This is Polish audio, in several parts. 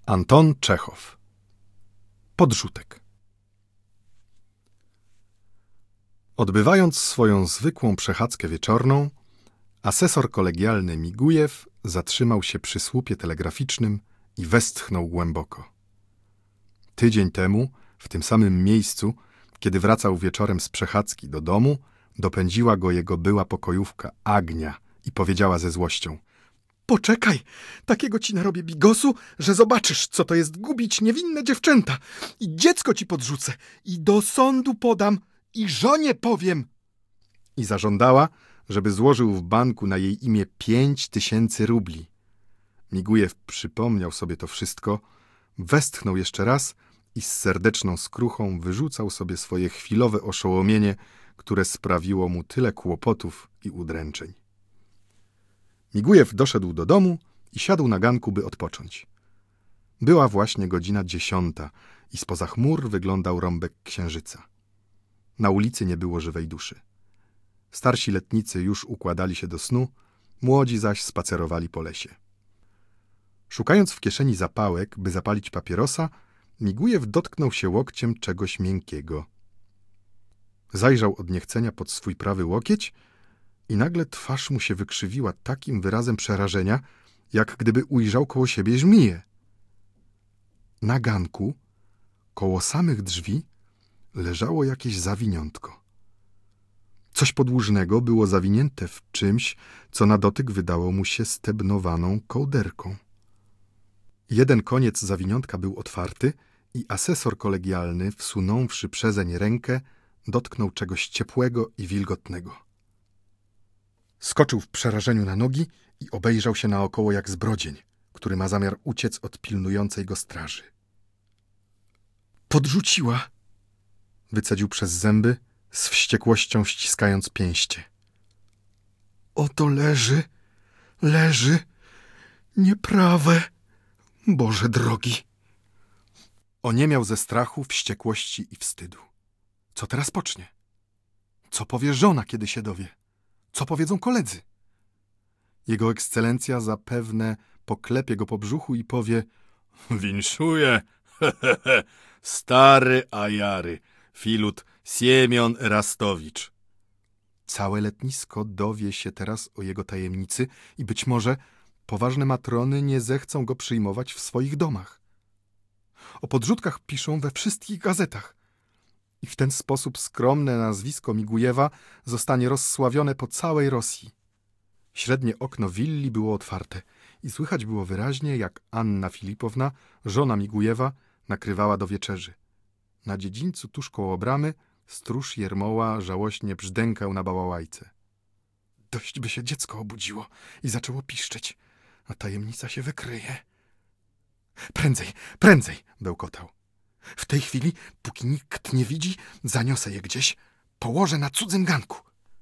Anton Czechow. Podrzutek. Odbywając swoją zwykłą przechadzkę wieczorną, asesor kolegialny Migujew zatrzymał się przy słupie telegraficznym i westchnął głęboko. Tydzień temu, w tym samym miejscu, kiedy wracał wieczorem z przechadzki do domu, dopędziła go jego była pokojówka Agnia i powiedziała ze złością: Poczekaj, takiego ci narobię bigosu, że zobaczysz, co to jest gubić niewinne dziewczęta. I dziecko ci podrzucę, i do sądu podam, i żonie powiem. I zażądała, żeby złożył w banku na jej imię 5000 rubli. Migujew przypomniał sobie to wszystko, westchnął jeszcze raz i z serdeczną skruchą wyrzucał sobie swoje chwilowe oszołomienie, które sprawiło mu tyle kłopotów i udręczeń. Migujew doszedł do domu i siadł na ganku, by odpocząć. Była właśnie godzina 10 i spoza chmur wyglądał rąbek księżyca. Na ulicy nie było żywej duszy. Starsi letnicy już układali się do snu, młodzi zaś spacerowali po lesie. Szukając w kieszeni zapałek, by zapalić papierosa, Migujew dotknął się łokciem czegoś miękkiego. Zajrzał od niechcenia pod swój prawy łokieć i nagle twarz mu się wykrzywiła takim wyrazem przerażenia, jak gdyby ujrzał koło siebie żmiję. Na ganku, koło samych drzwi, leżało jakieś zawiniątko. Coś podłużnego było zawinięte w czymś, co na dotyk wydało mu się stebnowaną kołderką. Jeden koniec zawiniątka był otwarty i asesor kolegialny, wsunąwszy przezeń rękę, dotknął czegoś ciepłego i wilgotnego. Skoczył w przerażeniu na nogi i obejrzał się naokoło jak zbrodzień, który ma zamiar uciec od pilnującej go straży. Podrzuciła, wycedził przez zęby, z wściekłością ściskając pięście. Oto leży, nieprawe, Boże drogi. Oniemiał ze strachu, wściekłości i wstydu. Co teraz pocznie? Co powie żona, kiedy się dowie? Co powiedzą koledzy? Jego ekscelencja zapewne poklepie go po brzuchu i powie: winszuję, stary ajary, filut Siemion Erastowicz. Całe letnisko dowie się teraz o jego tajemnicy i być może poważne matrony nie zechcą go przyjmować w swoich domach. O podrzutkach piszą we wszystkich gazetach. I w ten sposób skromne nazwisko Migujewa zostanie rozsławione po całej Rosji. Średnie okno willi było otwarte i słychać było wyraźnie, jak Anna Filipowna, żona Migujewa, nakrywała do wieczerzy. Na dziedzińcu tuż koło bramy stróż Jermoła żałośnie brzdękał na bałałajce. Dość by się dziecko obudziło i zaczęło piszczeć, a tajemnica się wykryje. Prędzej, bełkotał. W tej chwili, póki nikt nie widzi, zaniosę je gdzieś, położę na cudzym ganku.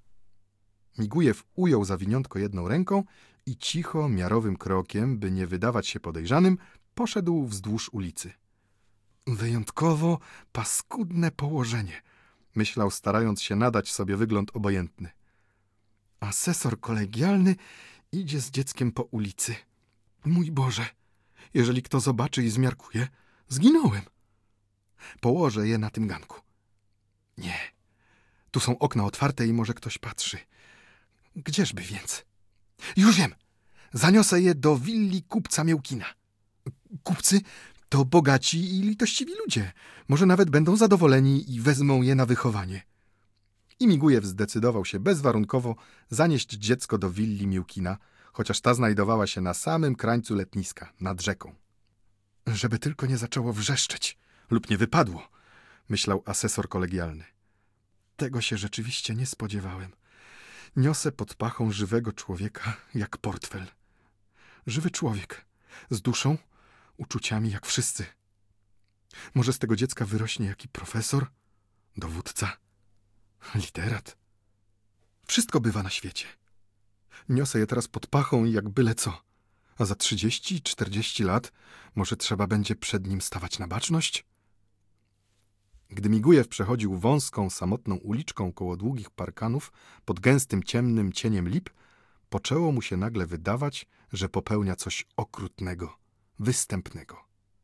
Migujew ujął zawiniątko jedną ręką i cicho, miarowym krokiem, by nie wydawać się podejrzanym, poszedł wzdłuż ulicy. Wyjątkowo paskudne położenie, myślał, starając się nadać sobie wygląd obojętny. Asesor kolegialny idzie z dzieckiem po ulicy. Mój Boże, jeżeli kto zobaczy i zmiarkuje, zginąłem. Położę je na tym ganku. Nie, tu są okna otwarte i może ktoś patrzy. Gdzieżby więc? Już wiem, zaniosę je do willi kupca Miałkina. Kupcy to bogaci i litościwi ludzie. Może nawet będą zadowoleni i wezmą je na wychowanie. I Migujew zdecydował się bezwarunkowo zanieść dziecko do willi Miłkina, chociaż ta znajdowała się na samym krańcu letniska, nad rzeką. Żeby tylko nie zaczęło wrzeszczeć lub nie wypadło, myślał asesor kolegialny. Tego się rzeczywiście nie spodziewałem. Niosę pod pachą żywego człowieka jak portfel. Żywy człowiek, z duszą, uczuciami jak wszyscy. Może z tego dziecka wyrośnie jaki profesor, dowódca, literat. Wszystko bywa na świecie. Niosę je teraz pod pachą jak byle co, a za 30-40 lat może trzeba będzie przed nim stawać na baczność? Gdy Migujew przechodził wąską, samotną uliczką koło długich parkanów pod gęstym, ciemnym cieniem lip, poczęło mu się nagle wydawać, że popełnia coś okrutnego, występnego.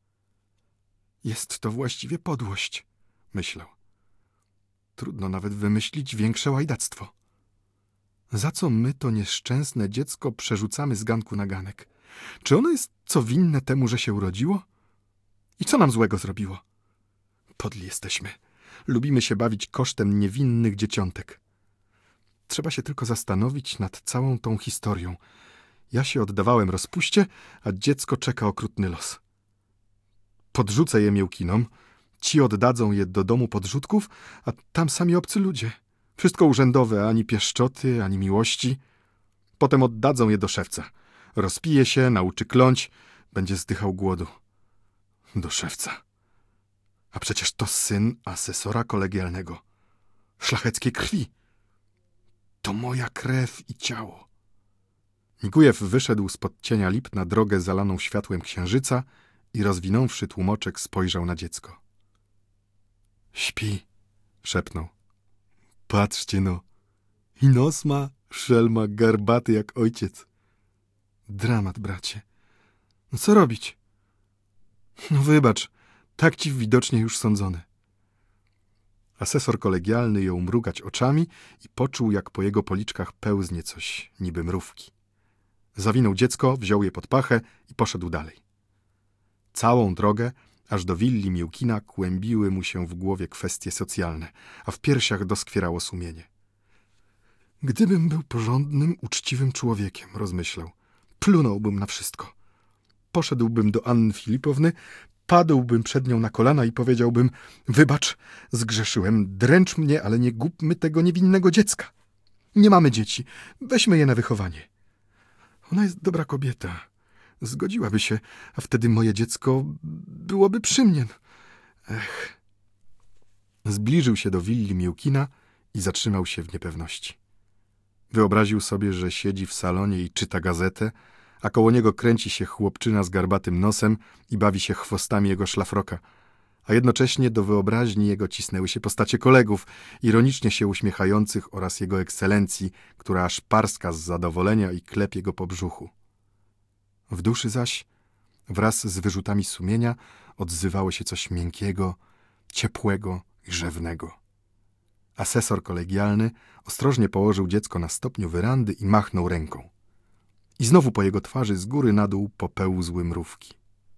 Jest to właściwie podłość, myślał. Trudno nawet wymyślić większe łajdactwo. Za co my to nieszczęsne dziecko przerzucamy z ganku na ganek? Czy ono jest co winne temu, że się urodziło? I co nam złego zrobiło? Podli jesteśmy. Lubimy się bawić kosztem niewinnych dzieciątek. Trzeba się tylko zastanowić nad całą tą historią. Ja się oddawałem rozpuście, a dziecko czeka okrutny los. Podrzucę je miłkinom, ci oddadzą je do domu podrzutków, a tam sami obcy ludzie. Wszystko urzędowe, ani pieszczoty, ani miłości. Potem oddadzą je do szewca. Rozpije się, nauczy kląć, będzie zdychał głodu. Do szewca. A przecież to syn asesora kolegialnego. Szlacheckiej krwi. To moja krew i ciało. Migujew wyszedł spod cienia lip na drogę zalaną światłem księżyca i rozwinąwszy tłumoczek spojrzał na dziecko. Śpi, szepnął. Patrzcie no. I nos ma, szelma, garbaty jak ojciec. Dramat, bracie. No co robić? No wybacz, tak ci widocznie już sądzony. Asesor kolegialny jął mrugać oczami i poczuł, jak po jego policzkach pełznie coś, niby mrówki. Zawinął dziecko, wziął je pod pachę i poszedł dalej. Całą drogę, aż do willi Miłkina, kłębiły mu się w głowie kwestie socjalne, a w piersiach doskwierało sumienie. Gdybym był porządnym, uczciwym człowiekiem, rozmyślał, plunąłbym na wszystko. Poszedłbym do Anny Filipowny, padłbym przed nią na kolana i powiedziałbym: wybacz, zgrzeszyłem, dręcz mnie, ale nie gubmy tego niewinnego dziecka. Nie mamy dzieci, weźmy je na wychowanie. Ona jest dobra kobieta, zgodziłaby się, a wtedy moje dziecko byłoby przy mnie. Ech. Zbliżył się do willi Miłkina i zatrzymał się w niepewności. Wyobraził sobie, że siedzi w salonie i czyta gazetę, a koło niego kręci się chłopczyna z garbatym nosem i bawi się chwostami jego szlafroka, a jednocześnie do wyobraźni jego cisnęły się postacie kolegów, ironicznie się uśmiechających, oraz jego ekscelencji, która aż parska z zadowolenia i klepie go po brzuchu. W duszy zaś, wraz z wyrzutami sumienia, odzywało się coś miękkiego, ciepłego i rzewnego. Asesor kolegialny ostrożnie położył dziecko na stopniu werandy i machnął ręką. I znowu po jego twarzy z góry na dół popełzły mrówki.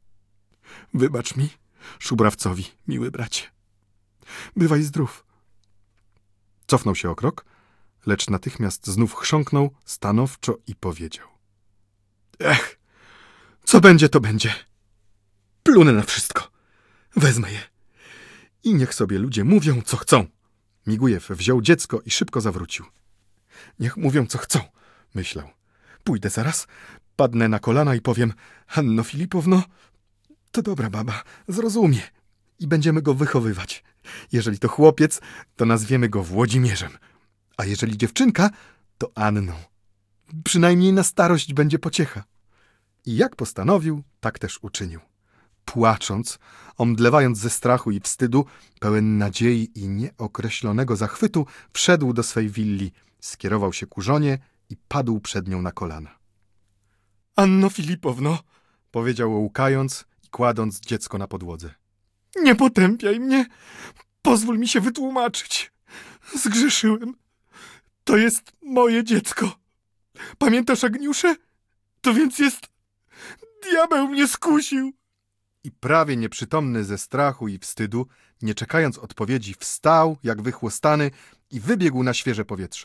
Wybacz mi, Szubrawcowi, miły bracie. Bywaj zdrów. Cofnął się o krok, lecz natychmiast znów chrząknął stanowczo i powiedział: ech, co będzie, to będzie. Plunę na wszystko. Wezmę je. I niech sobie ludzie mówią, co chcą. Migujew wziął dziecko i szybko zawrócił. Niech mówią, co chcą, myślał. Pójdę zaraz, padnę na kolana i powiem: Anno Filipowno, to dobra baba, zrozumie. I będziemy go wychowywać. Jeżeli to chłopiec, to nazwiemy go Włodzimierzem. A jeżeli dziewczynka, to Anną. Przynajmniej na starość będzie pociecha. I jak postanowił, tak też uczynił. Płacząc, omdlewając ze strachu i wstydu, pełen nadziei i nieokreślonego zachwytu, wszedł do swej willi, skierował się ku żonie i padł przed nią na kolana. Anno Filipowno, powiedział łkając i kładąc dziecko na podłodze. Nie potępiaj mnie, pozwól mi się wytłumaczyć. Zgrzeszyłem. To jest moje dziecko. Pamiętasz Agniuszę? To więc jest... Diabeł mnie skusił. I prawie nieprzytomny ze strachu i wstydu, nie czekając odpowiedzi, wstał jak wychłostany i wybiegł na świeże powietrze.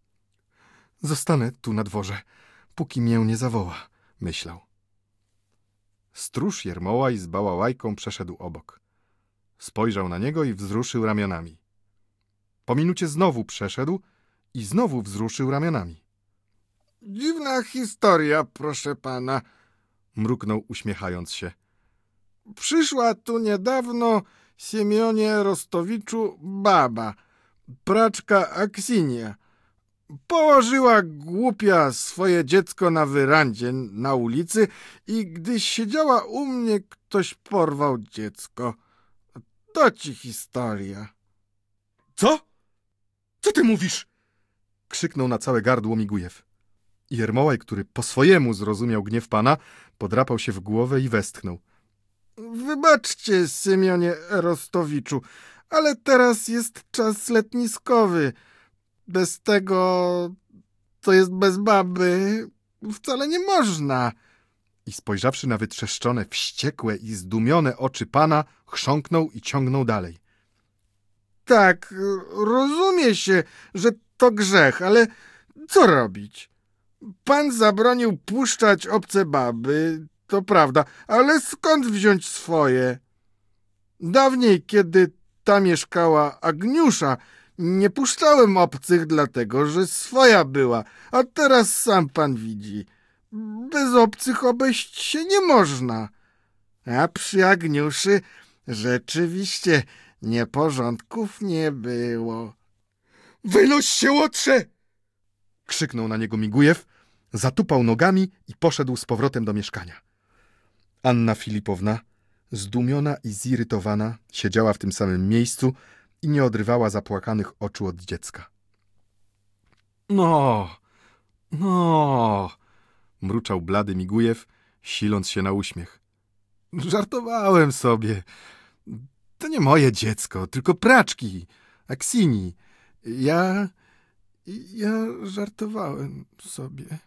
Zostanę tu na dworze, póki mię nie zawoła, myślał. Stróż Jermołaj z bałałajką przeszedł obok. Spojrzał na niego i wzruszył ramionami. Po minucie znowu przeszedł i znowu wzruszył ramionami. Dziwna historia, proszę pana, mruknął uśmiechając się. Przyszła tu niedawno Siemionie Rostowiczu baba, praczka Aksinia. Położyła głupia swoje dziecko na werandzie na ulicy i gdy siedziała u mnie, ktoś porwał dziecko. To ci historia. Co? Co ty mówisz? Krzyknął na całe gardło Migujew. Jermołaj, który po swojemu zrozumiał gniew pana, podrapał się w głowę i westchnął. Wybaczcie, Symionie Erostowiczu, ale teraz jest czas letniskowy. Bez tego, to jest bez baby, wcale nie można. I spojrzawszy na wytrzeszczone, wściekłe i zdumione oczy pana, chrząknął i ciągnął dalej. Tak, rozumie się, że to grzech, ale co robić? Pan zabronił puszczać obce baby, to prawda, ale skąd wziąć swoje? Dawniej, kiedy ta mieszkała Agniusza, nie puszczałem obcych dlatego, że swoja była, a teraz sam pan widzi. Bez obcych obejść się nie można. A przy Agniuszy rzeczywiście nieporządków nie było. Wynoś się, łotrze! Krzyknął na niego Migujew, zatupał nogami i poszedł z powrotem do mieszkania. Anna Filipowna, zdumiona i zirytowana, siedziała w tym samym miejscu i nie odrywała zapłakanych oczu od dziecka. No, mruczał blady Migujew, siląc się na uśmiech. Żartowałem sobie. To nie moje dziecko, tylko praczki, Aksini. Ja żartowałem sobie.